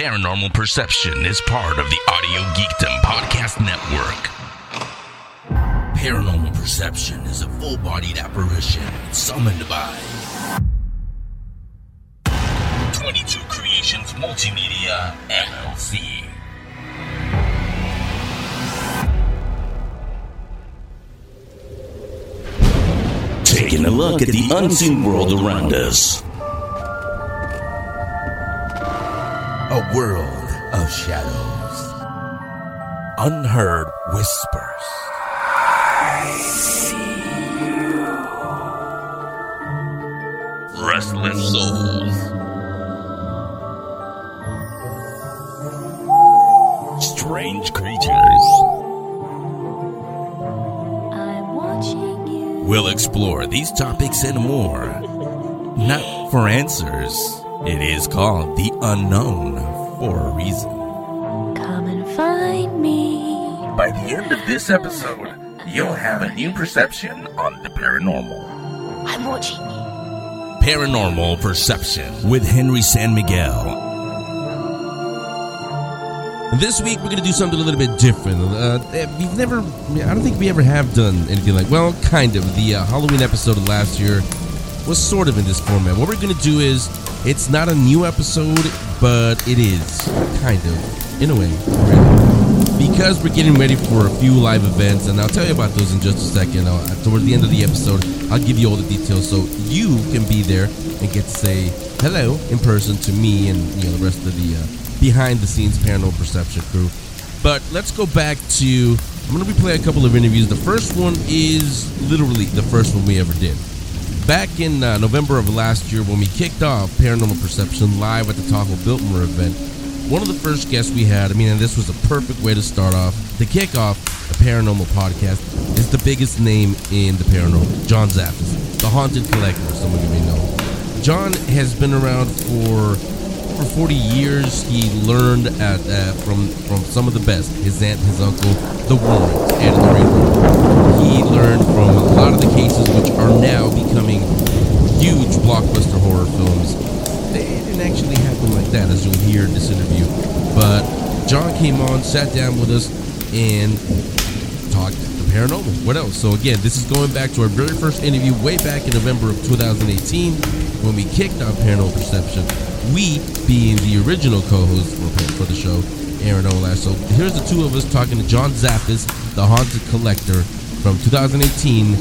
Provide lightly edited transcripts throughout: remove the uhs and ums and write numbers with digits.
Paranormal Perception is part of the Audio Geekdom Podcast Network. Paranormal Perception is a full-bodied apparition summoned by 22 Creations Multimedia, LLC. Taking a look at the unseen world around us. A world of shadows. Unheard whispers. I see you. Restless souls. Strange creatures. I'm watching you. We'll explore these topics and more. Not for answers. It is called The Unknown for a reason. Come and find me. By the end of this episode, you'll have a new perception on the paranormal. I'm watching you. Paranormal Perception with Henry San Miguel. This week we're going to do something a little bit different. I don't think we ever have done anything like, well, kind of. The Halloween episode of last year was sort of in this format. What we're going to do is, it's not a new episode, but it is, kind of, in a way, really. Because we're getting ready for a few live events, and I'll tell you about those in just a second. Towards the end of the episode, I'll give you all the details so you can be there and get to say hello in person to me and the rest of the behind-the-scenes Paranormal Perception crew. But let's go back to, I'm going to replay a couple of interviews. The first one is literally the first one we ever did. Back in November of last year, when we kicked off Paranormal Perception live at the Tahoe Biltmore event, one of the first guests we had, and this was a perfect way to start off, to kick off a paranormal podcast, is the biggest name in the paranormal, John Zaffis, the Haunted Collector, some of you may know. John has been around for 40 years. He learned from some of the best, his aunt, his uncle, the Warrens, and the Rainbow. He learned from a lot of the cases which are now becoming huge blockbuster horror films. They didn't actually happen like that, as you'll hear in this interview. But John came on, sat down with us, and talked the paranormal. What else? So again, this is going back to our very first interview way back in November of 2018 when we kicked off Paranormal Perception. We being the original co-host for the show, Aaron Olash. So here's the two of us talking to John Zaffis, the Haunted Collector, from 2018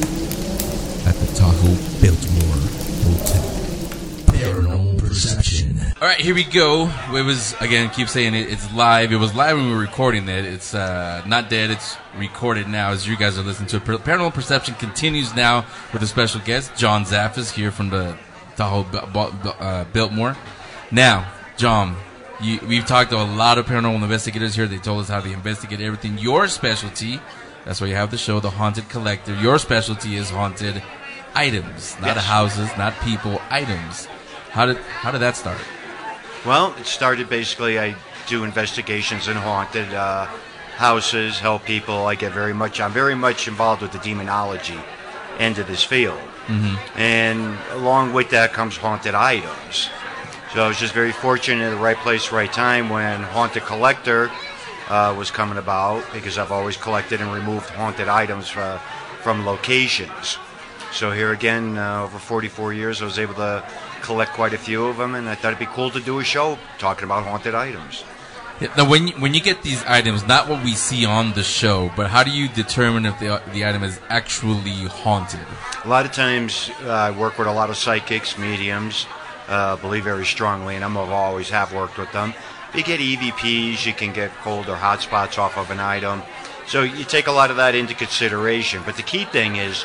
at the Tahoe Biltmore Hotel. Paranormal Perception. All right, here we go. It was, again, keep saying it, it's live. It was live when we were recording it. It's not dead. It's recorded now as you guys are listening to it. Paranormal Perception continues now with a special guest, John Zaffis, here from the Tahoe Biltmore. Now, John, we've talked to a lot of paranormal investigators here. They told us how they investigate everything. Your specialty, that's why you have the show, The Haunted Collector. Your specialty is haunted items, not houses, not people, items. How did that start? Well, it started basically, I do investigations in haunted houses, help people. I'm very much involved with the demonology end of this field. Mm-hmm. And along with that comes haunted items. So I was just very fortunate in the right place, right time when Haunted Collector was coming about, because I've always collected and removed haunted items from locations. So here again, over 44 years, I was able to collect quite a few of them, and I thought it'd be cool to do a show talking about haunted items. Yeah, now, when you get these items, not what we see on the show, but how do you determine if the item is actually haunted? A lot of times, I work with a lot of psychics, mediums, believe very strongly, and I've always have worked with them. You get EVPs, you can get cold or hot spots off of an item. So you take a lot of that into consideration. But the key thing is,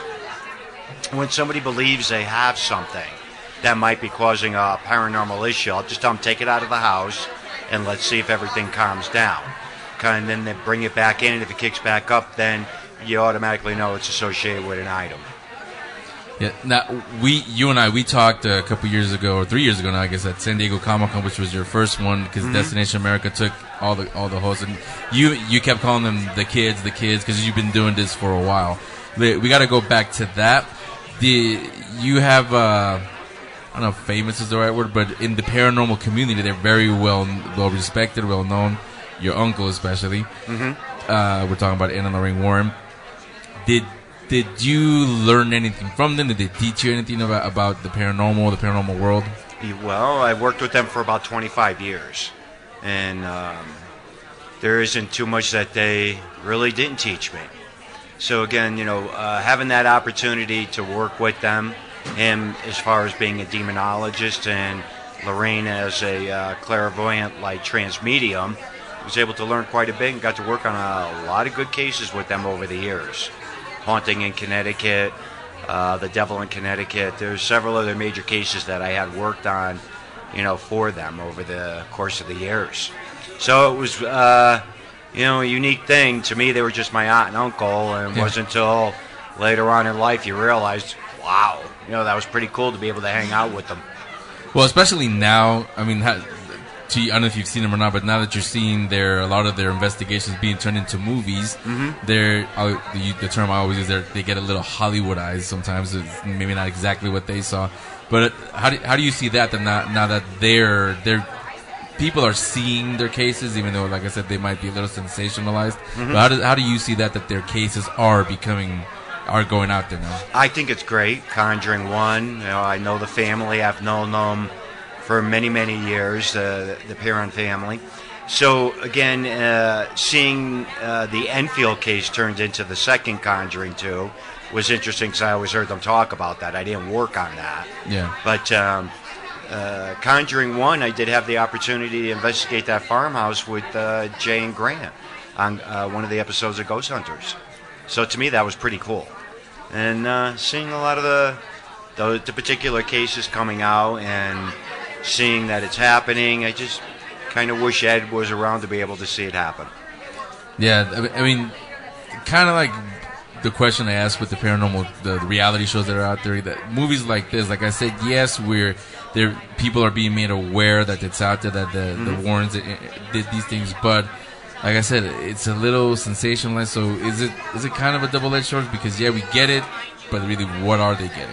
when somebody believes they have something that might be causing a paranormal issue, I'll just tell them, take it out of the house, and let's see if everything calms down. And then they bring it back in, and if it kicks back up, then you automatically know it's associated with an item. Yeah. Now, you and I talked a couple years ago, or 3 years ago now, I guess, at San Diego Comic-Con, which was your first one, because Destination America took all the hosts, and you kept calling them the kids, because you've been doing this for a while. We got to go back to that. You have, I don't know if famous is the right word, but in the paranormal community, they're very well respected, well known. Your uncle, especially. Mm-hmm. We're talking about Anna Lorraine Warren. Did you learn anything from them? Did they teach you anything about the paranormal world? Well, I worked with them for about 25 years, and there isn't too much that they really didn't teach me. So again, having that opportunity to work with them, him as far as being a demonologist and Lorraine as a clairvoyant light transmedium, was able to learn quite a bit and got to work on a lot of good cases with them over the years. Haunting in Connecticut, The Devil in Connecticut. There's several other major cases that I had worked on, for them over the course of the years. So it was, a unique thing. To me, they were just my aunt and uncle, and it wasn't until later on in life you realized, wow, that was pretty cool to be able to hang out with them. Well, especially now, I mean, I don't know if you've seen them or not, but now that you're seeing a lot of their investigations being turned into movies, the term I always use, they get a little Hollywoodized sometimes. It's maybe not exactly what they saw, but how do you see that? Now that their people are seeing their cases, even though, like I said, they might be a little sensationalized. Mm-hmm. But how do you see that their cases are going out there now? I think it's great. Conjuring 1, I know the family. I've known them for many, many years, the Perron family. So, again, seeing the Enfield case turned into the second Conjuring 2 was interesting because I always heard them talk about that. I didn't work on that. Yeah. But Conjuring 1, I did have the opportunity to investigate that farmhouse with Jay and Grant on one of the episodes of Ghost Hunters. So, to me, that was pretty cool. And seeing a lot of the particular cases coming out and seeing that it's happening, I just kind of wish Ed was around to be able to see it happen. Yeah, I mean, kind of like the question I asked with the paranormal, the reality shows that are out there, that movies like this, like I said, yes, people are being made aware that it's out there, that the Warrens did these things, but like I said, it's a little sensationalized. So is it kind of a double-edged sword? Because we get it, but really, what are they getting?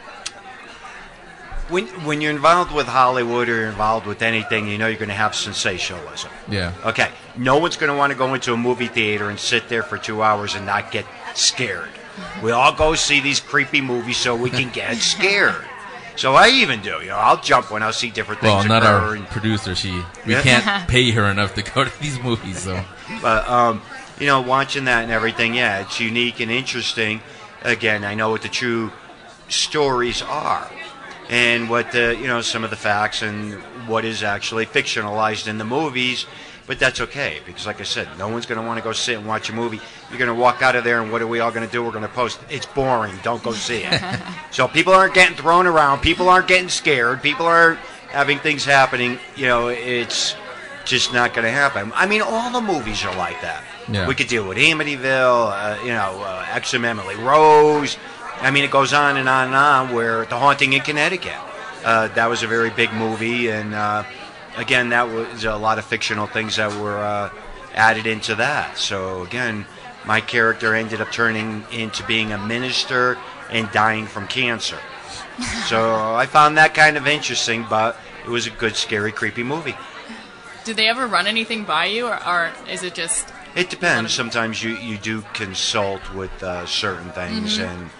When you're involved with Hollywood or you're involved with anything, you're going to have sensationalism. Yeah. Okay. No one's going to want to go into a movie theater and sit there for 2 hours and not get scared. We all go see these creepy movies so we can get scared. So I even do. I'll jump when I see different things. Well, not our producer. We can't pay her enough to go to these movies. So. But watching that and everything, it's unique and interesting. Again, I know what the true stories are. And what some of the facts and what is actually fictionalized in the movies, but that's okay because, like I said, no one's going to want to go sit and watch a movie. You're going to walk out of there, and what are we all going to do? We're going to post, it's boring. Don't go see it. So people aren't getting thrown around. People aren't getting scared. People aren't having things happening. It's just not going to happen. I mean, all the movies are like that. Yeah. We could deal with Amityville, Exum Emily Rose. I mean, it goes on and on and on, where The Haunting in Connecticut, that was a very big movie, and again, that was a lot of fictional things that were added into that. So again, my character ended up turning into being a minister and dying from cancer. So I found that kind of interesting, but it was a good, scary, creepy movie. Did they ever run anything by you, or is it just... It depends. Sometimes you do consult with certain things, and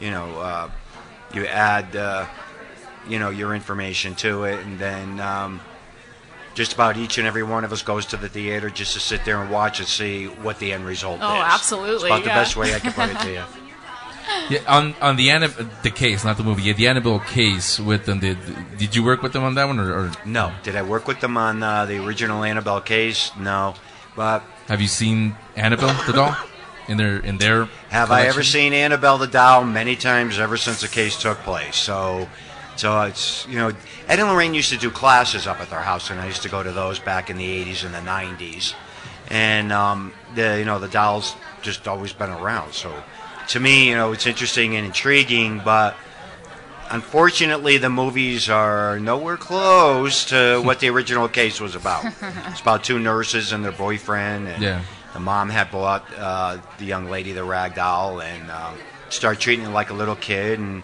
you add, your information to it, and then just about each and every one of us goes to the theater just to sit there and watch and see what the end result is. Oh, absolutely. It's about the best way I can put it to you. Yeah, on the case, not the movie. Yeah, the Annabelle case with them. Did you work with them on that one, or? No. Did I work with them on the original Annabelle case? No. But have you seen Annabelle the doll? In their Have collection? I ever seen Annabelle the doll? Many times, ever since the case took place. So it's Ed and Lorraine used to do classes up at their house, and I used to go to those back in the 80s and the 90s. And the doll's just always been around. So to me, it's interesting and intriguing, but unfortunately, the movies are nowhere close to what the original case was about. It's about two nurses and their boyfriend, and the mom had bought the young lady the rag doll and started treating it like a little kid, and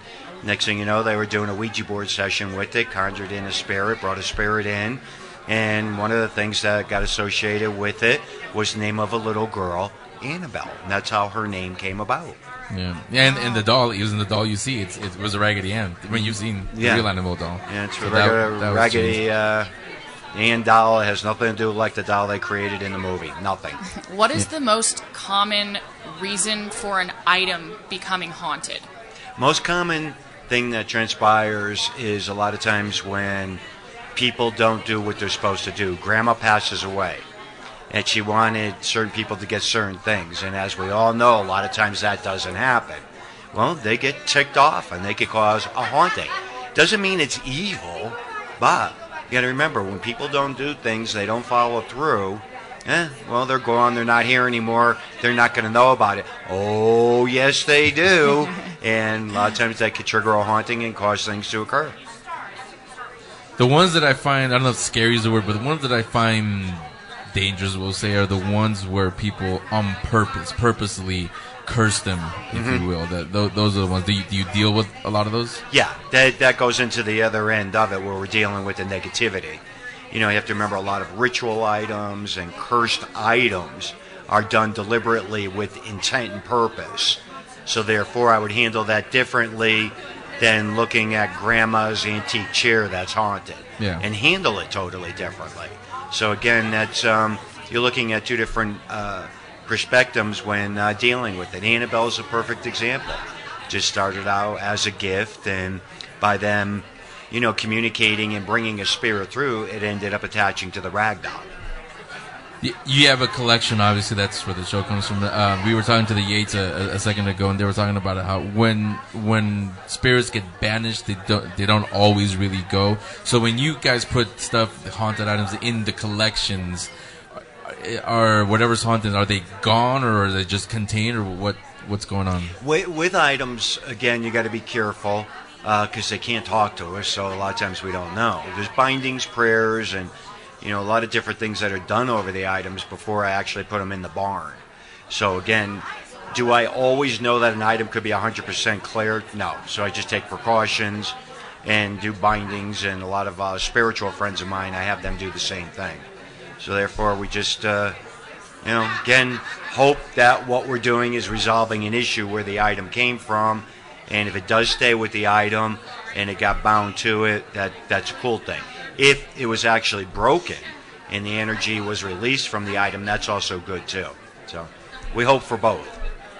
Next thing you know, they were doing a Ouija board session with it, conjured in a spirit, brought a spirit in, and one of the things that got associated with it was the name of a little girl, Annabelle. And that's how her name came about. Yeah, and the doll, using the doll you see, it was a Raggedy Ann. When you've seen the real Annabelle doll. Yeah, it's a So regular that was Raggedy Ann doll. It has nothing to do like the doll they created in the movie. Nothing. What is the most common reason for an item becoming haunted? Most common thing that transpires is a lot of times when people don't do what they're supposed to do. Grandma passes away, and she wanted certain people to get certain things. And as we all know, a lot of times that doesn't happen. Well, they get ticked off, and they could cause a haunting. Doesn't mean it's evil, but you got to remember, when people don't do things, they don't follow through, well, they're gone. They're not here anymore. They're not going to know about it. Oh, yes, they do. And a lot of times that could trigger a haunting and cause things to occur. The ones that I find, I don't know if scary is the word, but the ones that I find dangerous, we'll say, are the ones where people on purposely curse them, if you will. Those are the ones. Do you deal with a lot of those? Yeah, that goes into the other end of it, where we're dealing with the negativity. You know, you have to remember a lot of ritual items and cursed items are done deliberately with intent and purpose. So therefore, I would handle that differently than looking at grandma's antique chair that's haunted. Yeah. And handle it totally differently. So again, that's you're looking at two different perspectives when dealing with it. Annabelle's a perfect example. Just started out as a gift, and by them, you know, communicating and bringing a spirit through, it ended up attaching to the rag doll. You have a collection, obviously. That's where the show comes from. We were talking to the Yates a second ago, and they were talking about how when spirits get banished, they don't always really go. So when you guys put stuff, haunted items, in the collections, are whatever's haunted, are they gone, or are they just contained, or what's going on? With items, again, you got to be careful because they can't talk to us. So a lot of times we don't know. There's bindings, prayers, and a lot of different things that are done over the items before I actually put them in the barn. So again, do I always know that an item could be 100% cleared? No. So I just take precautions and do bindings, and a lot of spiritual friends of mine, I have them do the same thing. So therefore, we just, again, hope that what we're doing is resolving an issue where the item came from, and if it does stay with the item and it got bound to it, that's a cool thing. If it was actually broken and the energy was released from the item, that's also good too. So we hope for both.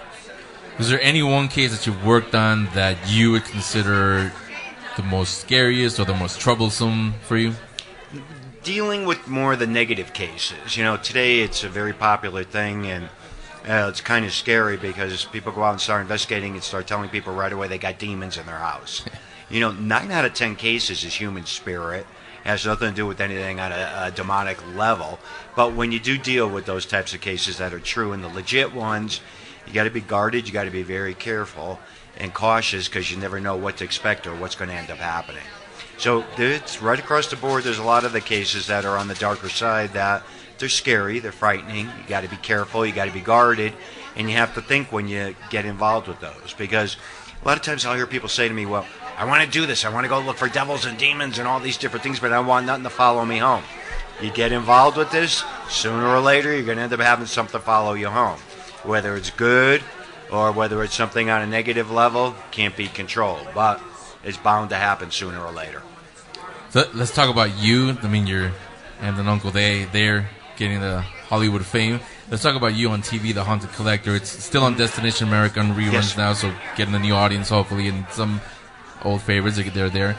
Is there any one case that you've worked on that you would consider the most scariest or the most troublesome for you? Dealing with more of the negative cases. Today it's a very popular thing, and it's kind of scary because people go out and start investigating and start telling people right away they got demons in their house. 9 out of 10 cases is human spirit. It has nothing to do with anything on a demonic level. But when you do deal with those types of cases that are true and the legit ones, you got to be guarded. You got to be very careful and cautious because you never know what to expect or what's going to end up happening. So it's right across the board. There's a lot of the cases that are on the darker side that they're scary, they're frightening. You got to be careful. You got to be guarded, and you have to think when you get involved with those, because a lot of times I'll hear people say to me, "Well, I want to do this. I want to go look for devils and demons and all these different things, but I want nothing to follow me home." You get involved with this, sooner or later you're going to end up having something follow you home. Whether it's good or whether it's something on a negative level, can't be controlled, but it's bound to happen sooner or later. So let's talk about you. I mean, your aunt and uncle, they're getting the Hollywood fame. Let's talk about you on TV, The Haunted Collector. It's still on Destination America on reruns now, so getting a new audience, hopefully, and some old favorites, they're there.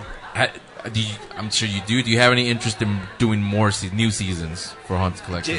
I'm sure you do. Do you have any interest in doing more new seasons for Haunted Collector?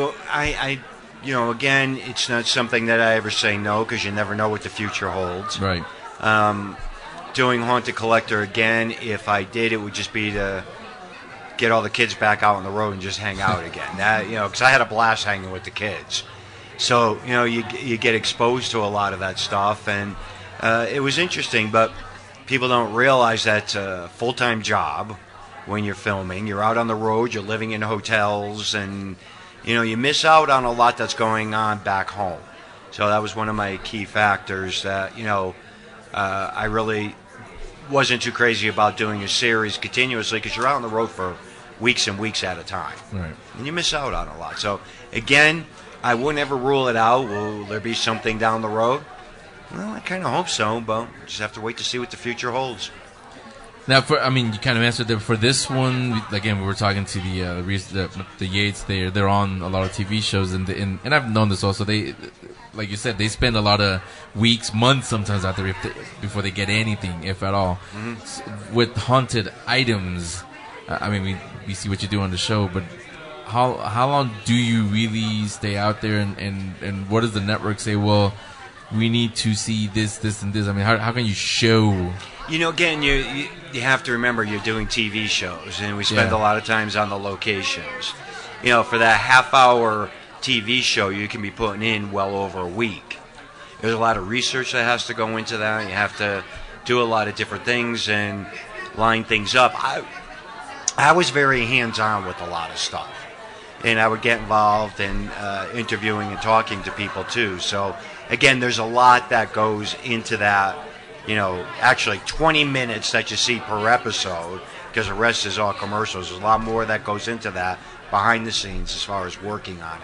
Again, it's not something that I ever say no, because you never know what the future holds. Right. Doing Haunted Collector again, if I did, it would just be to get all the kids back out on the road and just hang out again. Because I had a blast hanging with the kids. So, you get exposed to a lot of that stuff, and it was interesting, but people don't realize that's a full-time job when you're filming. You're out on the road, you're living in hotels, and, you miss out on a lot that's going on back home. So that was one of my key factors that, I really wasn't too crazy about doing a series continuously because you're out on the road for weeks and weeks at a time. Right. And you miss out on a lot. So, again, I wouldn't ever rule it out. Will there be something down the road? Well, I kind of hope so, but just have to wait to see what the future holds. Now, you kind of answered that. For this one, again, we were talking to the Yates. They're on a lot of TV shows, and I've known this also. They, like you said, they spend a lot of weeks, months, sometimes out there before they get anything, if at all. Mm-hmm. With haunted items, we see what you do on the show, but how long do you really stay out there, and what does the network say? Well, we need to see this, and this. I mean, how can you show? Again, you have to remember you're doing TV shows, and we spend a lot of times on the locations. For that half-hour TV show, you can be putting in well over a week. There's a lot of research that has to go into that. You have to do a lot of different things and line things up. I was very hands-on with a lot of stuff, and I would get involved in interviewing and talking to people too. So, again, there's a lot that goes into that. Actually 20 minutes that you see per episode, because the rest is all commercials. There's a lot more that goes into that behind the scenes as far as working on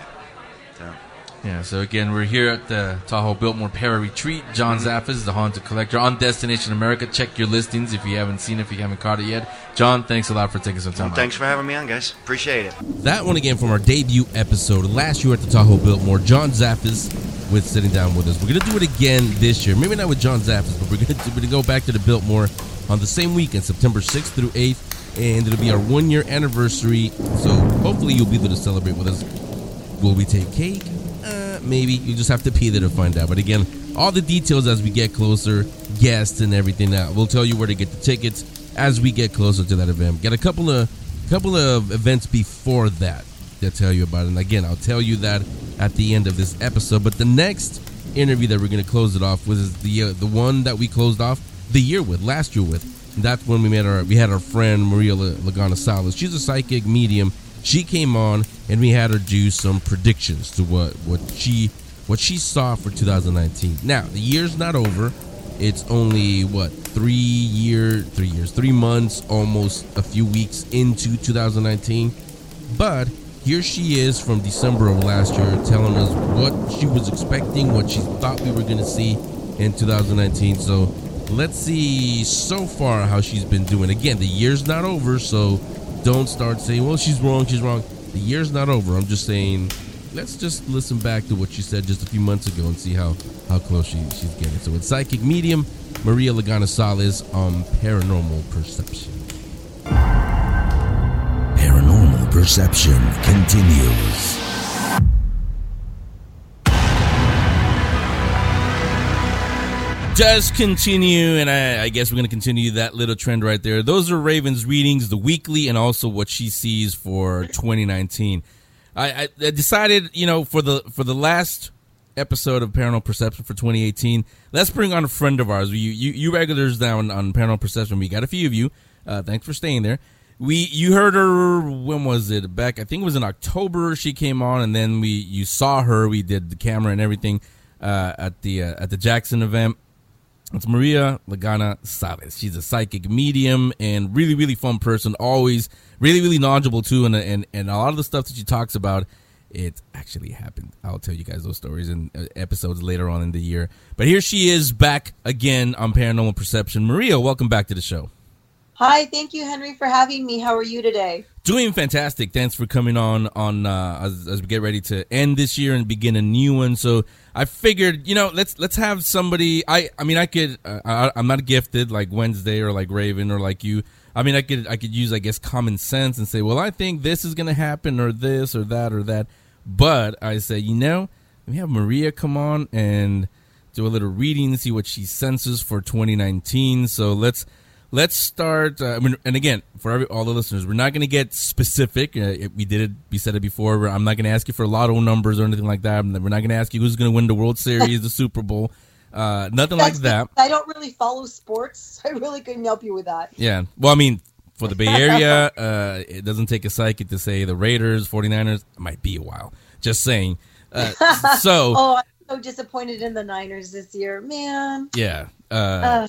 it. So again, we're here at the Tahoe Biltmore Para Retreat. John Zaffis, the Haunted Collector, on Destination America. Check your listings if you haven't seen it, if you haven't caught it yet. John, thanks a lot for taking some time out. Thanks for having me on, guys. Appreciate it. That one again from our debut episode last year at the Tahoe Biltmore. John Zaffis with sitting down with us. We're going to do it again this year. Maybe not with John Zaffis, but we're going to go back to the Biltmore on the same weekend, September 6th through 8th, and it'll be our 1-year anniversary, so hopefully you'll be there to celebrate with us. Will we take cake? Maybe. You just have to be there to find out. But again, all the details as we get closer, guests and everything. We'll tell you where to get the tickets as we get closer to that event. Got a couple of events before that to tell you about. And again, I'll tell you that at the end of this episode. But the next interview that we're going to close it off with is the one that we closed off the year with, last year with. And that's when we had our friend Maria Lagana Salas. She's a psychic medium. She came on and we had her do some predictions to what she saw for 2019. Now, the year's not over. It's only 3 months, almost a few weeks into 2019. But here she is from December of last year telling us what she was expecting, what she thought we were going to see in 2019. So let's see so far how she's been doing. Again, the year's not over, so don't start saying, well, she's wrong. The year's not over. I'm just saying, let's just listen back to what she said just a few months ago and see how close she's getting. So it's psychic medium Maria Lagana Salas on Paranormal Perception. Paranormal Perception continues. Does continue, and I guess we're going to continue that little trend right there. Those are Raven's readings, the weekly, and also what she sees for 2019. I decided, for the last episode of Paranormal Perception for 2018, let's bring on a friend of ours. You regulars down on Paranormal Perception. We got a few of you. Thanks for staying there. You heard her. When was it? Back, I think it was in October. She came on, and then you saw her. We did the camera and everything at the Jackson event. It's Maria Lagana Salas. She's a psychic medium and really, really fun person. Always really, really knowledgeable too. And a lot of the stuff that she talks about, it actually happened. I'll tell you guys those stories in episodes later on in the year. But here she is back again on Paranormal Perception. Maria, welcome back to the show. Hi, thank you, Henry, for having me. How are you today? Doing fantastic. Thanks for coming on as we get ready to end this year and begin a new one. So I figured, let's have somebody. I'm not gifted like Wednesday or like Raven or like you. I could use, I guess, common sense and say, well, I think this is going to happen or this or that or that. But I say, let me have Maria come on and do a little reading and see what she senses for 2019. So let's start. And again, for all the listeners, we're not going to get specific. We said it before. I'm not going to ask you for lotto numbers or anything like that. We're not going to ask you who's going to win the World Series, the Super Bowl, nothing like that. I don't really follow sports, so I really couldn't help you with that. Yeah. Well, for the Bay Area, it doesn't take a psychic to say the Raiders, 49ers. It might be a while. Just saying. Oh, I'm so disappointed in the Niners this year, man. Yeah.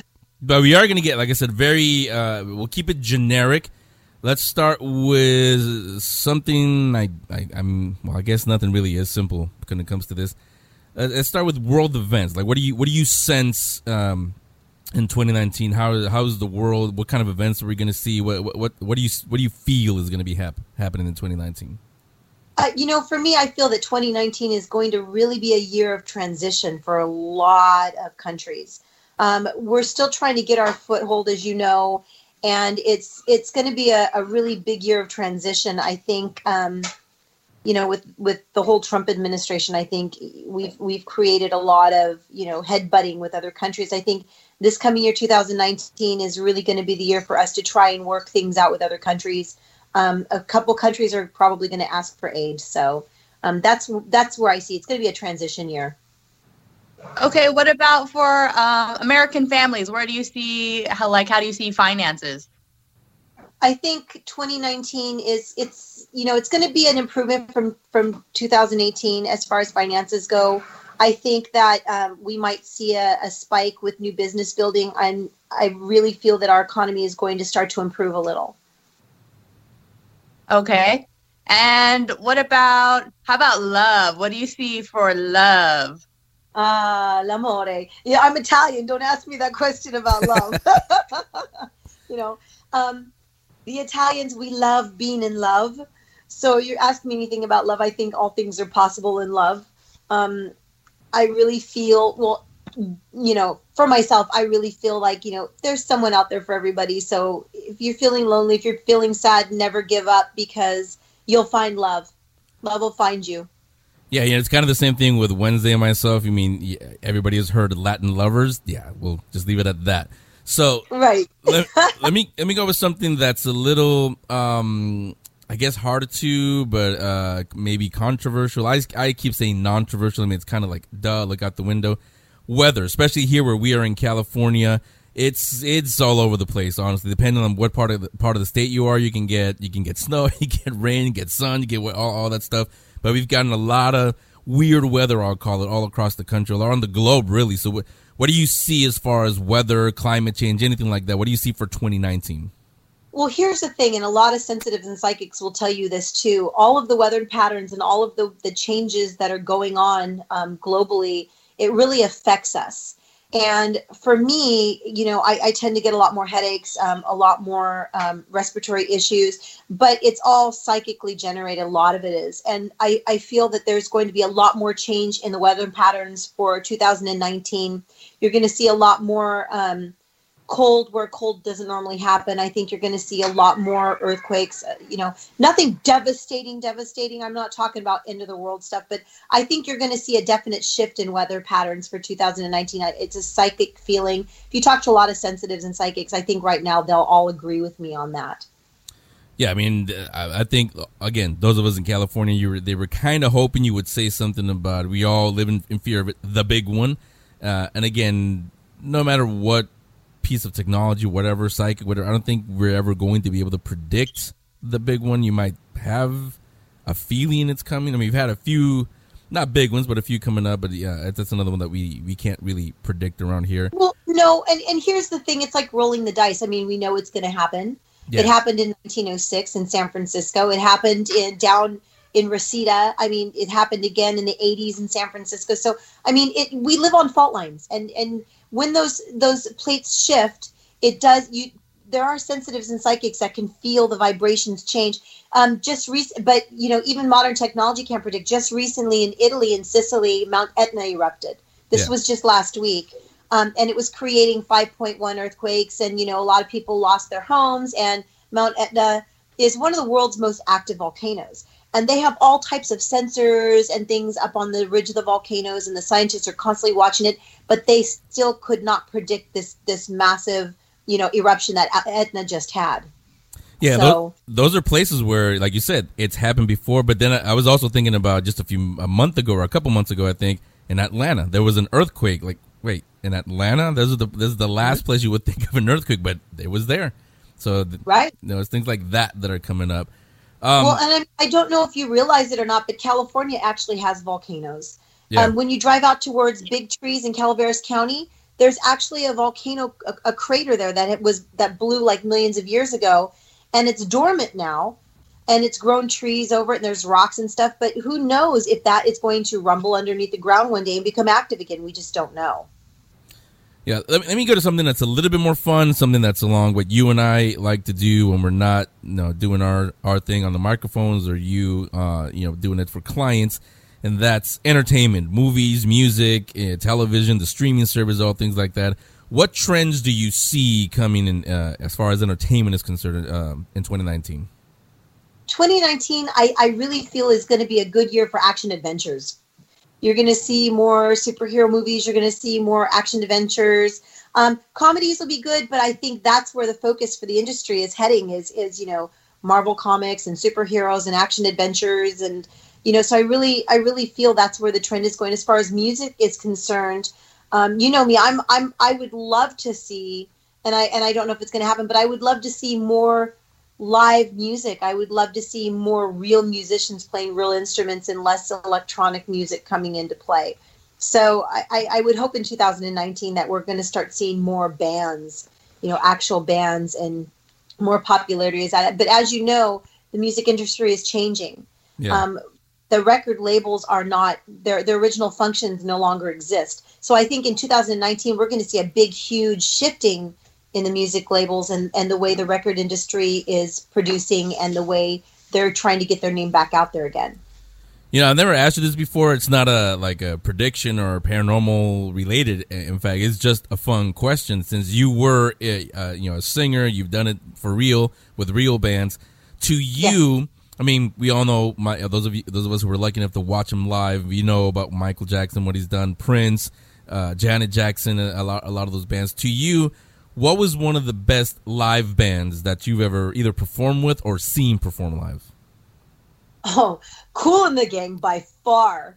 But we are going to get, like I said, we'll keep it generic. Let's start with something I guess nothing really is simple when it comes to this. Let's start with world events. Like, what do you sense in 2019? How's the world? What kind of events are we going to see? What do you feel is going to be happening in 2019? For me, I feel that 2019 is going to really be a year of transition for a lot of countries. We're still trying to get our foothold, as you know, and it's going to be a really big year of transition. I think, with the whole Trump administration, I think we've created a lot of, headbutting with other countries. I think this coming year, 2019, is really going to be the year for us to try and work things out with other countries. A couple countries are probably going to ask for aid. So that's where I see it's going to be a transition year. Okay, what about for American families? Where do you see how do you see finances? I think 2019 it's going to be an improvement from 2018 as far as finances go. I think that we might see a spike with new business building. I really feel that our economy is going to start to improve a little. Okay. And how about love? What do you see for love? L'amore. Yeah, I'm Italian. Don't ask me that question about love. The Italians, we love being in love. So you're asking me anything about love. I think all things are possible in love. I really feel, for myself, I really feel like, there's someone out there for everybody. So if you're feeling lonely, if you're feeling sad, never give up, because you'll find love. Love will find you. Yeah, it's kind of the same thing with Wednesday and myself. You mean, everybody has heard of Latin lovers? Yeah, we'll just leave it at that. So right. let me go with something that's a little, I guess, harder to, but maybe controversial. I keep saying non-controversial. I mean, it's kind of like, duh, look out the window. Weather, especially here where we are in California, it's all over the place. Honestly, depending on what part of the state you are, you can get snow, you get rain, you get sun, you get all that stuff. But we've gotten a lot of weird weather, I'll call it, all across the country, all around the globe, really. So what do you see as far as weather, climate change, anything like that? What do you see for 2019? Well, here's the thing, and a lot of sensitives and psychics will tell you this too. All of the weather patterns and all of the changes that are going on globally, it really affects us. And for me, I tend to get a lot more headaches, a lot more respiratory issues, but it's all psychically generated. A lot of it is. And I feel that there's going to be a lot more change in the weather patterns for 2019. You're going to see a lot more cold where cold doesn't normally happen. I think you're going to see a lot more earthquakes, nothing devastating. I'm not talking about end of the world stuff, but I think you're going to see a definite shift in weather patterns for 2019. It's a psychic feeling. If you talk to a lot of sensitives and psychics, I think right now they'll all agree with me on that. Yeah, I mean, I think, again, those of us in California, they were kind of hoping you would say something about, we all live in fear of it, the big one. And again, no matter what piece of technology, whatever, psychic, whatever, I don't think we're ever going to be able to predict the big one. You might have a feeling it's coming. I mean, we've had a few, not big ones, but a few coming up. But yeah, that's another one that we can't really predict around here. Well, no, and here's the thing. It's like rolling the dice. I mean, we know it's going to happen. Yeah. It happened in 1906 in San Francisco. It happened down in Reseda. I mean, it happened again in the 80s in San Francisco. So, I mean, we live on fault lines. And when those plates shift, it does. There are sensitives and psychics that can feel the vibrations change. But even modern technology can't predict. Just recently in Italy, in Sicily, Mount Etna erupted. This was just last week, and it was creating 5.1 earthquakes, and a lot of people lost their homes. And Mount Etna is one of the world's most active volcanoes. And they have all types of sensors and things up on the ridge of the volcanoes, and the scientists are constantly watching it, but they still could not predict this massive, eruption that Etna just had. Yeah, so, those are places where, like you said, it's happened before. But then I was also thinking about just a month ago or a couple months ago, I think, in Atlanta, there was an earthquake. Like, wait, in Atlanta, this is the last place you would think of an earthquake, but it was there. So, right, it's things like that are coming up. Well, and I don't know if you realize it or not, but California actually has volcanoes. Yeah. When you drive out towards Big Trees in Calaveras County, there's actually a volcano, a crater there that blew like millions of years ago, and it's dormant now, and it's grown trees over it, and there's rocks and stuff. But who knows if that is going to rumble underneath the ground one day and become active again? We just don't know. Yeah, let me go to something that's a little bit more fun, something that's along what you and I like to do when we're not, doing our thing on the microphones, or you doing it for clients, and that's entertainment, movies, music, television, the streaming service, all things like that. What trends do you see coming in as far as entertainment is concerned in 2019? 2019, I really feel is going to be a good year for action adventures. You're going to see more superhero movies. You're going to see more action adventures. Comedies will be good, but I think that's where the focus for the industry is heading is Marvel Comics and superheroes and action adventures. And, so I really feel that's where the trend is going. As far as music is concerned, you know me, I would love to see, and I don't know if it's going to happen, but I would love to see more live music. I would love to see more real musicians playing real instruments and less electronic music coming into play. So I would hope in 2019 that we're going to start seeing more bands, actual bands, and more popularity is at it. But as you know, the music industry is changing. Yeah. The record labels are not, their original functions no longer exist. So I think in 2019, we're going to see a big, huge shifting in the music labels and the way the record industry is producing and the way they're trying to get their name back out there again. I've never asked you this before. It's not a prediction or paranormal related. In fact, it's just a fun question. Since you were a singer, you've done it for real with real bands. To you, yeah. I mean, we all know those of us who were lucky enough to watch him live. We know about Michael Jackson, what he's done, Prince, Janet Jackson, a lot of those bands. To you, what was one of the best live bands that you've ever either performed with or seen perform live? Oh, Kool and the Gang, by far,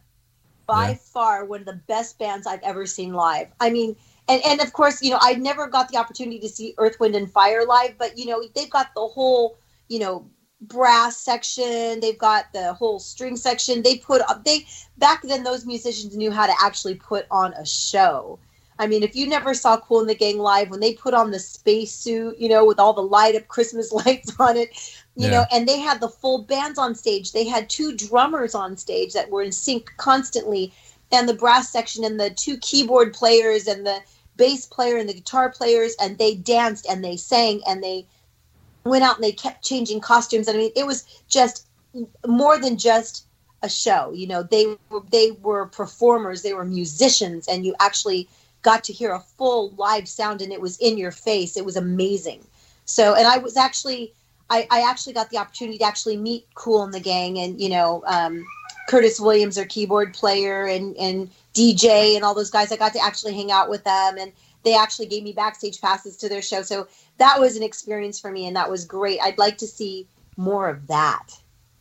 one of the best bands I've ever seen live. I mean, and of course, I never got the opportunity to see Earth, Wind and Fire live, but, they've got the whole, brass section. They've got the whole string section. Back then, those musicians knew how to actually put on a show. I mean, if you never saw Kool and the Gang live, when they put on the spacesuit, with all the light up Christmas lights on it, and they had the full bands on stage. They had 2 drummers on stage that were in sync constantly, and the brass section and the 2 keyboard players and the bass player and the guitar players, and they danced and they sang and they went out and they kept changing costumes. I mean, it was just more than just a show. They were performers, they were musicians, and you actually got to hear a full live sound, and it was in your face. It was amazing. So, and I actually got the opportunity to actually meet Kool and the Gang, and Curtis Williams, their keyboard player, and DJ, and all those guys. I got to actually hang out with them, and they actually gave me backstage passes to their show. So that was an experience for me, and that was great. I'd like to see more of that.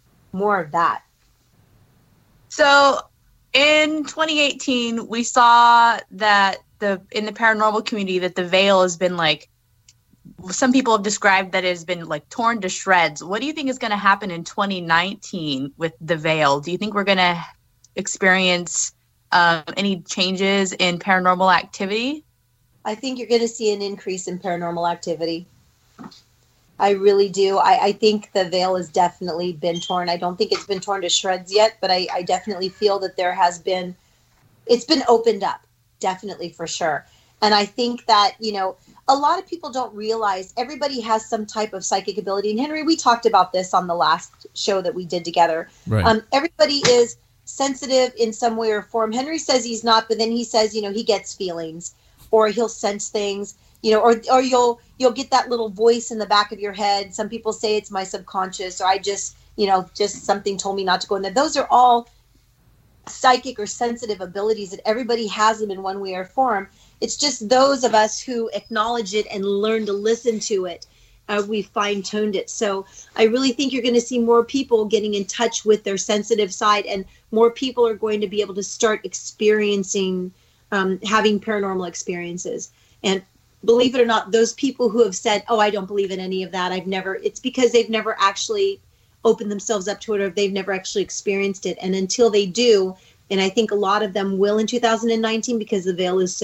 So in 2018, we saw that in the paranormal community that the veil has been some people have described that it has been torn to shreds. What do you think is going to happen in 2019 with the veil? Do you think we're going to experience any changes in paranormal activity? I think you're going to see an increase in paranormal activity. I really do. I think the veil has definitely been torn. I don't think it's been torn to shreds yet, but I definitely feel that it's been opened up. Definitely, for sure. And I think that, a lot of people don't realize everybody has some type of psychic ability. And Henry, we talked about this on the last show that we did together. Right. Everybody is sensitive in some way or form. Henry says he's not, but then he says, he gets feelings, or he'll sense things, or you'll get that little voice in the back of your head. Some people say it's my subconscious, or I just something told me not to go in there. Those are all psychic or sensitive abilities that everybody has them in one way or form. It's just those of us who acknowledge it and learn to listen to it. We fine-tuned it. So I really think you're going to see more people getting in touch with their sensitive side, and more people are going to be able to start experiencing, having paranormal experiences. And believe it or not, those people who have said, oh, I don't believe in any of that, it's because they've never actually opened themselves up to it, or they've never actually experienced it. And until they do, and I think a lot of them will in 2019, because the veil is so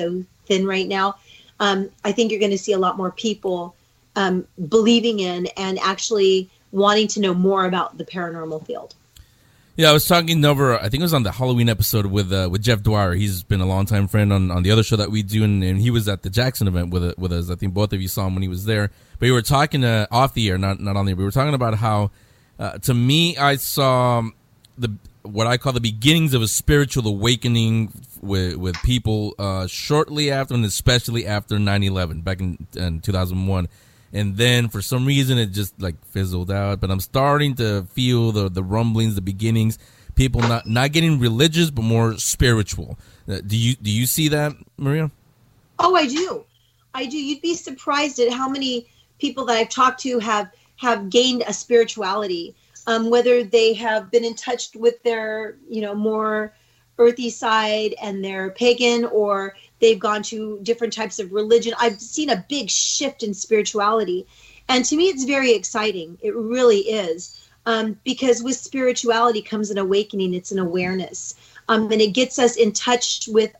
thin right now. I think you're going to see a lot more people believing in and actually wanting to know more about the paranormal field. Yeah, I was talking over, I think it was on the Halloween episode with Jeff Dwyer. He's been a longtime friend on the other show that we do, and he was at the Jackson event with us. I think both of you saw him when he was there. But we were talking off the air, not on the air. We were talking about how, to me, I saw what I call the beginnings of a spiritual awakening with people shortly after, and especially after 9/11, back in 2001. And then for some reason it just like fizzled out. But I'm starting to feel the rumblings, the beginnings. People not getting religious, but more spiritual. Do you see that, Maria? Oh, I do. You'd be surprised at how many people that I've talked to have gained a spirituality, whether they have been in touch with their more earthy side and they're pagan, or they've gone to different types of religion. I've seen a big shift in spirituality. And to me, it's very exciting. It really is. Because with spirituality comes an awakening. It's an awareness. And it gets us in touch with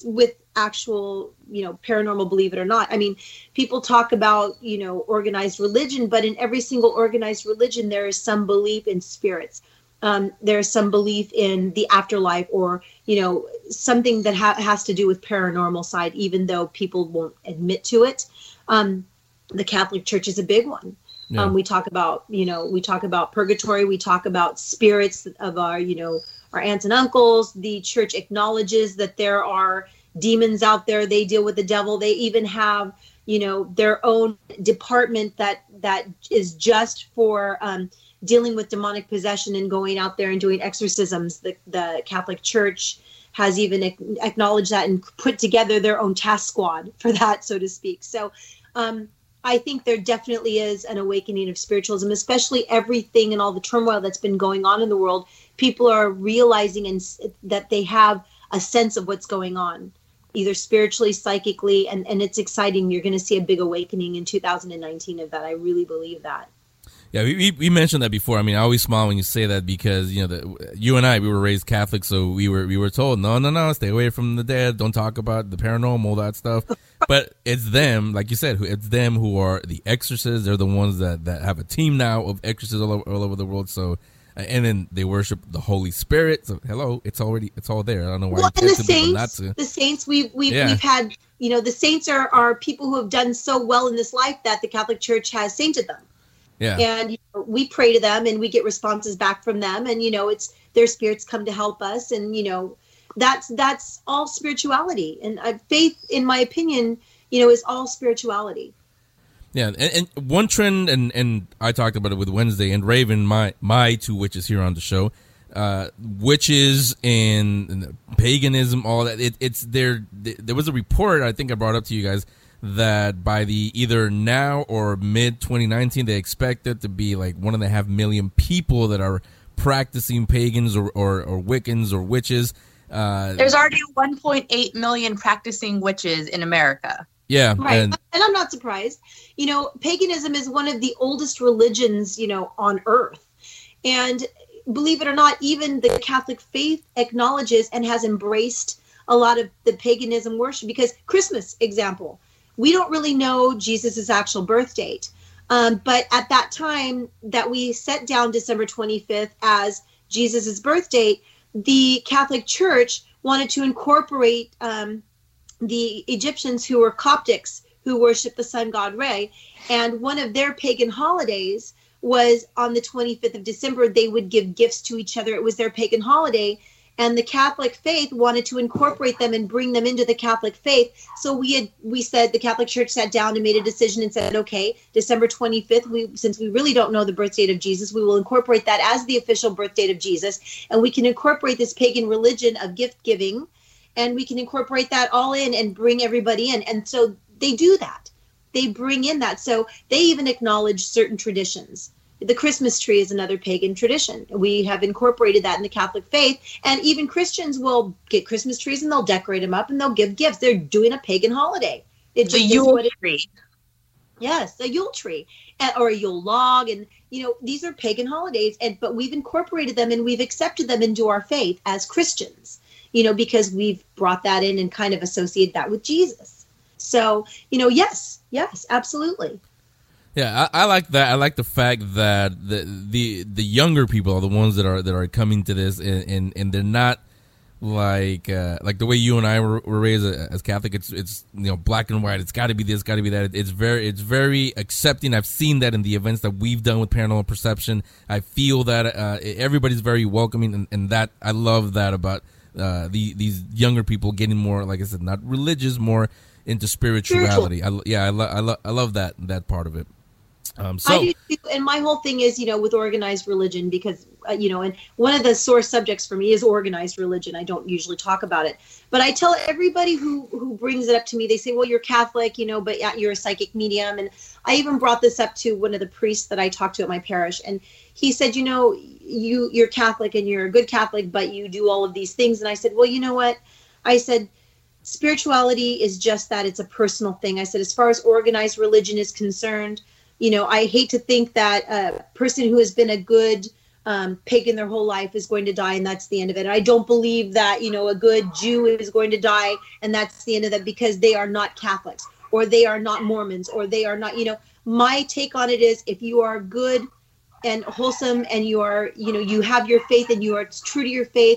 actual, paranormal, believe it or not. I mean, people talk about, organized religion, but in every single organized religion, there is some belief in spirits. There's some belief in the afterlife, or, something that has to do with paranormal side, even though people won't admit to it. The Catholic Church is a big one. Yeah. We talk about purgatory. We talk about spirits of our aunts and uncles. The church acknowledges that there are demons out there. They deal with the devil. They even have, their own department that is just for, dealing with demonic possession and going out there and doing exorcisms. The Catholic Church has even acknowledged that and put together their own task squad for that, so to speak. So I think there definitely is an awakening of spiritualism, especially everything and all the turmoil that's been going on in the world. People are realizing that they have a sense of what's going on, either spiritually, psychically, and it's exciting. You're going to see a big awakening in 2019 of that. I really believe that. Yeah, we mentioned that before. I mean, I always smile when you say that because, you and I, we were raised Catholic, so we were told, no, stay away from the dead, don't talk about the paranormal, that stuff. But it's them, like you said, it's them who are the exorcists. They're the ones that have a team now of exorcists all over the world. So, and then they worship the Holy Spirit. So, hello, it's all there. I don't know why. Well, and the saints, we've had, the saints are people who have done so well in this life that the Catholic Church has sainted them. Yeah. And we pray to them and we get responses back from them, and it's their spirits come to help us, and that's all spirituality. And faith, in my opinion, is all spirituality. Yeah, and one trend, and I talked about it with Wednesday and Raven, my two witches here on the show, witches and paganism, all that. It's there. There was a report I think I brought up to you guys that by the either now or mid 2019, they expect it to be like 1.5 million people that are practicing pagans or Wiccans or witches. There's already 1.8 million practicing witches in America. Yeah. Right. And I'm not surprised. Paganism is one of the oldest religions, on earth. And believe it or not, even the Catholic faith acknowledges and has embraced a lot of the paganism worship, because Christmas, example, we don't really know Jesus's actual birth date. But at that time that we set down December 25th as Jesus's birth date, the Catholic Church wanted to incorporate the Egyptians who were Coptics, who worship the sun god Re. And one of their pagan holidays was on the 25th of December. They would give gifts to each other. It was their pagan holiday. And the Catholic faith wanted to incorporate them and bring them into the Catholic faith. So we said, the Catholic Church sat down and made a decision and said, okay, December 25th, since we really don't know the birth date of Jesus, we will incorporate that as the official birth date of Jesus. And we can incorporate this pagan religion of gift giving, and we can incorporate that all in and bring everybody in. And so they do that. They bring in that. So they even acknowledge certain traditions. The Christmas tree is another pagan tradition. We have incorporated that in the Catholic faith, and even Christians will get Christmas trees and they'll decorate them up and they'll give gifts. They're doing a pagan holiday. The Yule tree. Yes, a Yule tree or a Yule log, and these are pagan holidays. But we've incorporated them and we've accepted them into our faith as Christians. Because we've brought that in and kind of associated that with Jesus. So, yes, absolutely. Yeah, I like that. I like the fact that the younger people are the ones that are coming to this, and they're not like the way you and I were raised as Catholic. It's black and white. It's got to be this, got to be that. It's very accepting. I've seen that in the events that we've done with Paranormal Perception. I feel that everybody's very welcoming, and that I love that about these younger people getting more, like I said, not religious, more into spirituality. I love that part of it. I do too, and my whole thing is, with organized religion, because, and one of the sore subjects for me is organized religion. I don't usually talk about it, but I tell everybody who brings it up to me, they say, well, you're Catholic, but you're a psychic medium. And I even brought this up to one of the priests that I talked to at my parish. And he said, you're Catholic and you're a good Catholic, but you do all of these things. And I said, well, you know what? I said, spirituality is just that. It's a personal thing. I said, as far as organized religion is concerned, I hate to think that a person who has been a good pagan their whole life is going to die and that's the end of it. And I don't believe that, a good Jew is going to die and that's the end of that because they are not Catholics or they are not Mormons or they are not, my take on it is if you are good and wholesome and you are, you have your faith and you are true to your faith,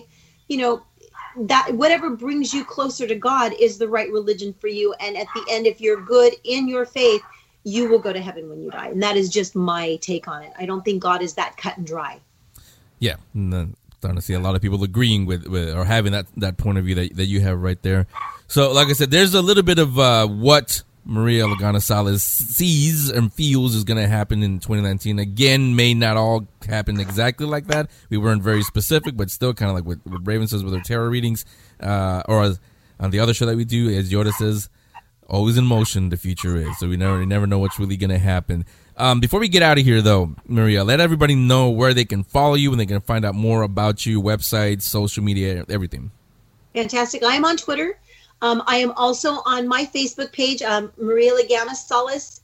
that whatever brings you closer to God is the right religion for you. And at the end, if you're good in your faith, you will go to heaven when you die. And that is just my take on it. I don't think God is that cut and dry. Yeah. I'm starting to see a lot of people agreeing with or having that point of view that you have right there. So, like I said, there's a little bit of what Maria Lagana Salas sees and feels is going to happen in 2019. Again, may not all happen exactly like that. We weren't very specific, but still kind of like what Raven says with her tarot readings. Or as, on the other show that we do, as Yoda says, always in motion, the future is. So we never know what's really going to happen. Before we get out of here, though, Maria, let everybody know where they can follow you and they can find out more about you, websites, social media, everything. Fantastic. I am on Twitter. I am also on my Facebook page, Maria Lagana Salas,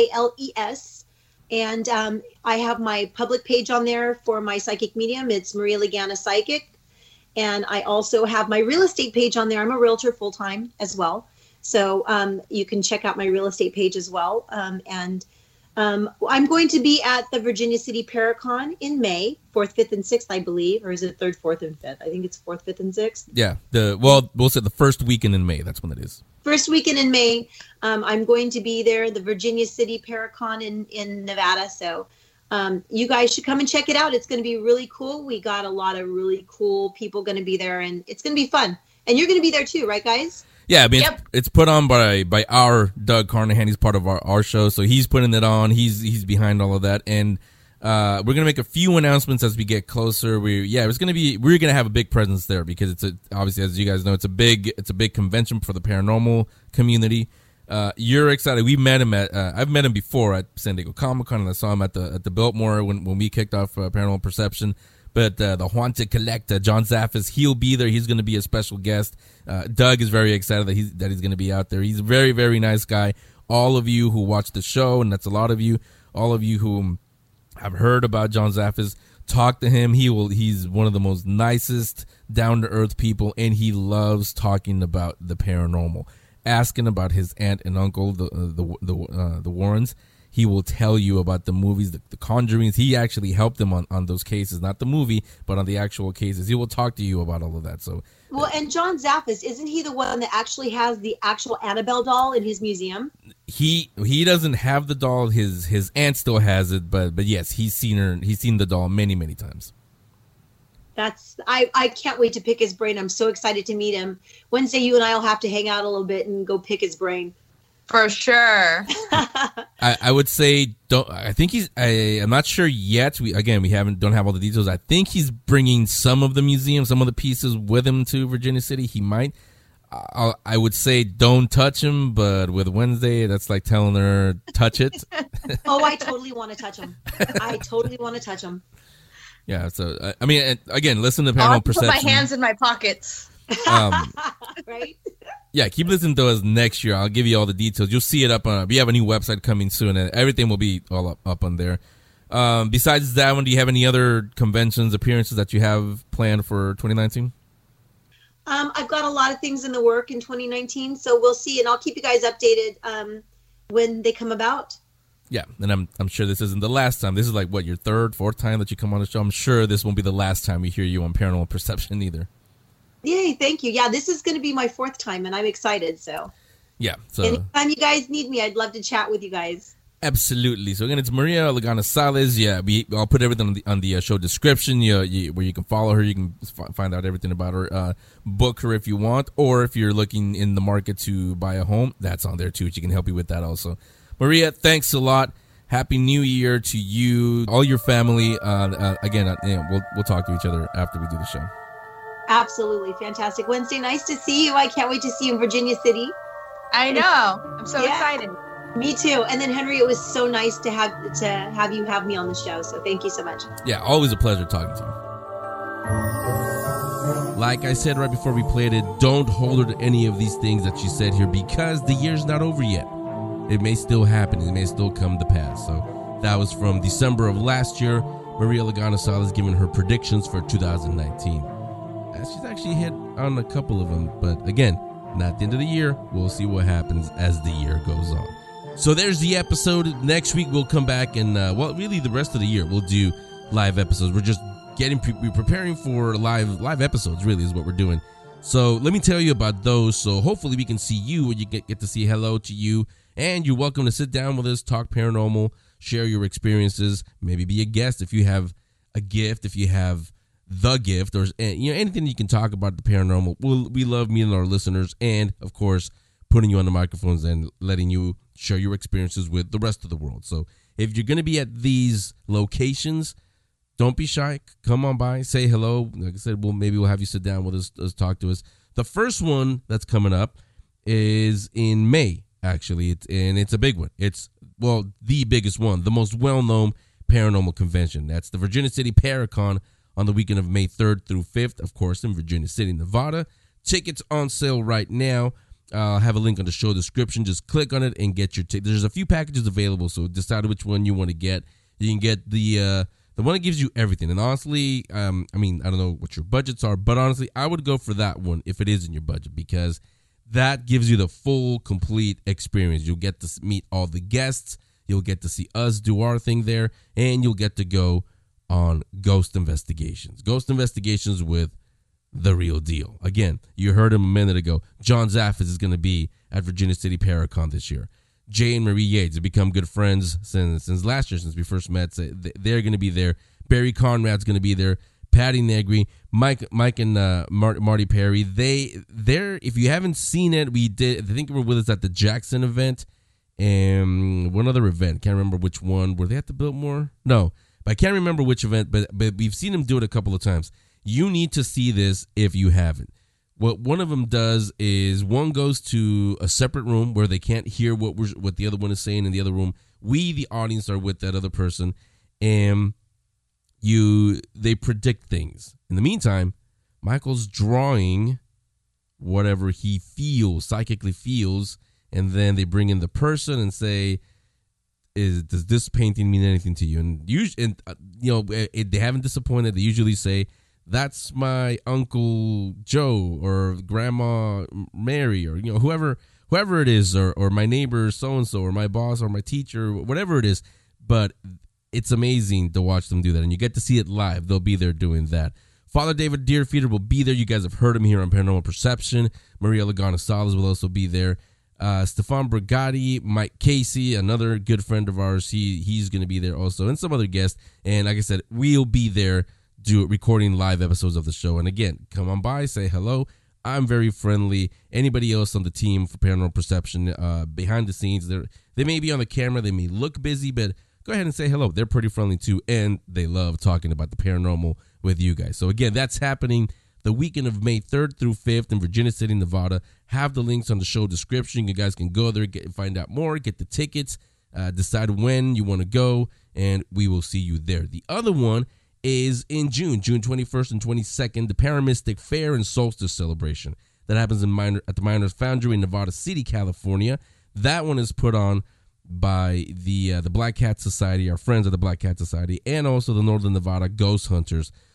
Sales. And I have my public page on there for my psychic medium. It's Maria Lagana Psychic. And I also have my real estate page on there. I'm a realtor full-time as well. So you can check out my real estate page as well. And I'm going to be at the Virginia City Paracon in May, 4th, 5th, and 6th, I believe. Or is it 3rd, 4th, and 5th? I think it's 4th, 5th, and 6th. Yeah. We'll say the first weekend in May. That's when it is. First weekend in May. I'm going to be there, the Virginia City Paracon in Nevada. So you guys should come and check it out. It's going to be really cool. We got a lot of really cool people going to be there, and it's going to be fun. And you're going to be there too, right, guys? Yeah, I mean, it's put on by our Doug Carnahan. He's part of our show, so he's putting it on. He's behind all of that, and we're gonna make a few announcements as we get closer. We're gonna have a big presence there because obviously, as you guys know, it's a big convention for the paranormal community. You're excited. We met him I've met him before at San Diego Comic-Con, and I saw him at the Biltmore when we kicked off Paranormal Perception. But the Haunted Collector, John Zaffis, he'll be there. He's going to be a special guest. Doug is very excited that he's going to be out there. He's a very, very nice guy. All of you who watch the show, and that's a lot of you, all of you who have heard about John Zaffis, talk to him. He's one of the most nicest, down-to-earth people, and he loves talking about the paranormal. Asking about his aunt and uncle, the Warrens. He will tell you about the movies, the Conjurings. He actually helped them on those cases, not the movie, but on the actual cases. He will talk to you about all of that. So, well, and John Zaffis, isn't he the one that actually has the actual Annabelle doll in his museum? He doesn't have the doll. His aunt still has it, but yes, he's seen her. He's seen the doll many, many times. I can't wait to pick his brain. I'm so excited to meet him. Wednesday, you and I will have to hang out a little bit and go pick his brain. For sure. I would say don't. I think I'm not sure yet. We don't have all the details. I think he's bringing some of the museum, some of the pieces with him to Virginia City. He might. I would say don't touch him, but with Wednesday, that's like telling her touch it. Oh, I totally want to touch him. Yeah. So I mean, again, listen to Paranormal Perception. Put my hands in my pockets. Right. Yeah, keep listening to us next year. I'll give you all the details. You'll see it up on. We have a new website coming soon, and everything will be all up on there. Besides that one, do you have any other conventions, appearances that you have planned for 2019? I've got a lot of things in the work in 2019, so we'll see, and I'll keep you guys updated when they come about. Yeah, and I'm sure this isn't the last time. This is like, what, your third, fourth time that you come on the show? I'm sure this won't be the last time we hear you on Paranormal Perception either. Yay, thank you. Yeah, this is going to be my fourth time, and I'm excited, so. Yeah. So anytime you guys need me, I'd love to chat with you guys. Absolutely. So again, it's Maria Lagana Salas. Yeah, I'll put everything on the show description. Where you can follow her, you can find out everything about her. Book her if you want, or if you're looking in the market to buy a home, that's on there too. She can help you with that also. Maria, thanks a lot. Happy New Year to you, all your family. Again, we'll talk to each other after we do the show. Absolutely fantastic. Wednesday, nice to see you. I can't wait to see you in Virginia City. I know. I'm so excited. Me too. And then Henry, it was so nice to have you have me on the show. So thank you so much. Yeah, always a pleasure talking to you. Like I said right before we played it, don't hold her to any of these things that she said here because the year's not over yet. It may still happen. It may still come to pass. So that was from December of last year. Maria Lagana Salas giving her predictions for 2019. She's actually hit on a couple of them. But again, not the end of the year. We'll see what happens as the year goes on. So there's the episode. Next week we'll come back and, really the rest of the year we'll do live episodes. We're just we're preparing for live episodes, really, is what we're doing. So let me tell you about those. So hopefully we can see you and you get to see hello to you. And you're welcome to sit down with us, talk paranormal, share your experiences, maybe be a guest if you have a gift, if you have the gift, or anything you can talk about the paranormal. We love meeting our listeners and, of course, putting you on the microphones and letting you share your experiences with the rest of the world. So if you're going to be at these locations, don't be shy. Come on by, say hello. Like I said, maybe we'll have you sit down with us, talk to us. The first one that's coming up is in May, actually, it's a big one. It's, the biggest one, the most well-known paranormal convention. That's the Virginia City Paracon on the weekend of May 3rd through 5th, of course, in Virginia City, Nevada. Tickets on sale right now. I'll have a link on the show description. Just click on it and get your ticket. There's a few packages available, so decide which one you want to get. You can get the one that gives you everything. And honestly, I don't know what your budgets are, but honestly, I would go for that one if it is in your budget because that gives you the full, complete experience. You'll get to meet all the guests. You'll get to see us do our thing there, and you'll get to go on Ghost Investigations. Ghost Investigations with the real deal. Again, you heard him a minute ago. John Zaffis is going to be at Virginia City Paracon this year. Jay and Marie Yates have become good friends since last year, since we first met. So they're going to be there. Barry Conrad's going to be there. Patty Negri, Mike and Marty Perry. They're, if you haven't seen it, I think they were with us at the Jackson event and one other event. Can't remember which one. Were they at the Biltmore? No, but I can't remember which event, but we've seen them do it a couple of times. You need to see this if you haven't. What one of them does is one goes to a separate room where they can't hear what the other one is saying in the other room. We, the audience, are with that other person, and they predict things. In the meantime, Michael's drawing whatever he psychically feels, and then they bring in the person and say, does this painting mean anything to you? And usually, they haven't disappointed. They usually say, that's my Uncle Joe or Grandma Mary or whoever it is, or my neighbor so-and-so or my boss or my teacher, whatever it is. But it's amazing to watch them do that, and you get to see it live. They'll be there doing that. Father David Deerfeeder will be there. You guys have heard him here on Paranormal Perception. Maria Lagana Salas will also be there. Stefan Brigatti, Mike Casey, another good friend of ours, he's going to be there also, and some other guests. And like I said, we'll be there recording live episodes of the show. And again, come on by, say hello. I'm very friendly. Anybody else on the team for Paranormal Perception, behind the scenes, they may be on the camera, they may look busy, but go ahead and say hello. They're pretty friendly too, and they love talking about the paranormal with you guys. So again, that's happening the weekend of May 3rd through 5th in Virginia City, Nevada. Have the links on the show description. You guys can go there, find out more, get the tickets, decide when you want to go, and we will see you there. The other one is in June 21st and 22nd, the Paramystic Fair and Solstice Celebration. That happens at the Miners Foundry in Nevada City, California. That one is put on by the Black Cat Society, our friends of the Black Cat Society, and also the Northern Nevada Ghost Hunters.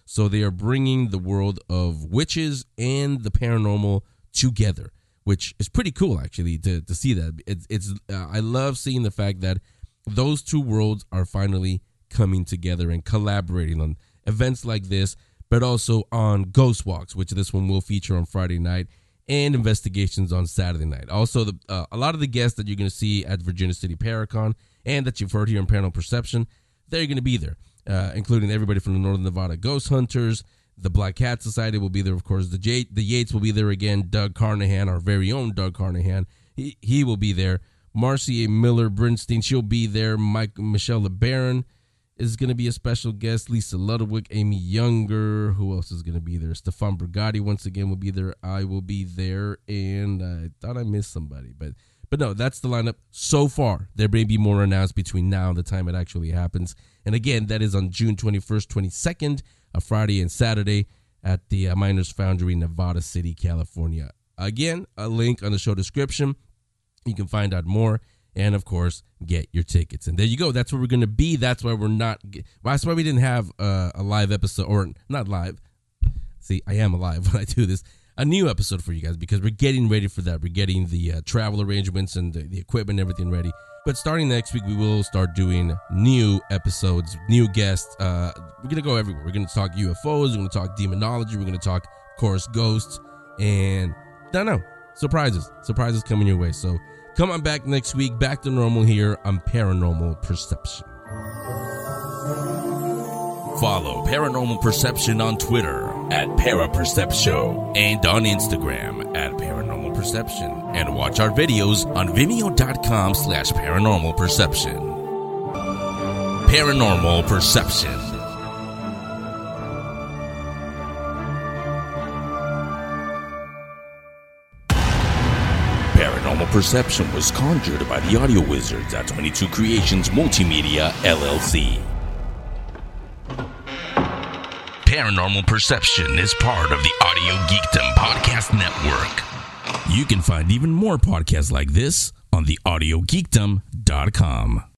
So they are bringing the world of witches and the paranormal together, which is pretty cool, actually, to see that. I love seeing the fact that those two worlds are finally coming together and collaborating on events like this, but also on ghost walks, which this one will feature on Friday night, and investigations on Saturday night. Also, a lot of the guests that you're going to see at Virginia City Paracon and that you've heard here in Paranormal Perception, they're going to be there, including everybody from the Northern Nevada Ghost Hunters. The Black Cat Society will be there, of course. The Yates will be there again. Doug Carnahan, our very own Doug Carnahan, he will be there. Marcy A. Miller Brinstein, she'll be there. Michelle LeBaron is going to be a special guest. Lisa Ludwig, Amy Younger. Who else is going to be there? Stefan Brigatti once again will be there. I will be there. And I thought I missed somebody. But no, that's the lineup so far. There may be more announced between now and the time it actually happens. And again, that is on June 21st, 22nd, a Friday and Saturday at the Miners Foundry, Nevada City, California. Again, a link on the show description. You can find out more and, of course, get your tickets. And there you go. That's where we're going to be. That's why that's why we didn't have a live episode, or not live. See, I am alive when I do this. A new episode for you guys, because we're getting ready for that. We're getting the travel arrangements and the equipment and everything ready. But starting next week, we will start doing new episodes, new guests. We're going to go everywhere. We're going to talk UFOs. We're going to talk demonology. We're going to talk, of course, ghosts. And I don't know. Surprises coming your way. So come on back next week, back to normal here on Paranormal Perception. Follow Paranormal Perception on Twitter at ParaPerceptShow and on Instagram at Paranormal Perception. And watch our videos on Vimeo.com/Paranormal Perception. Paranormal Perception. Paranormal Perception was conjured by the Audio Wizards at 22 Creations Multimedia, LLC. Paranormal Perception is part of the Audio Geekdom Podcast Network. You can find even more podcasts like this on theaudiogeekdom.com.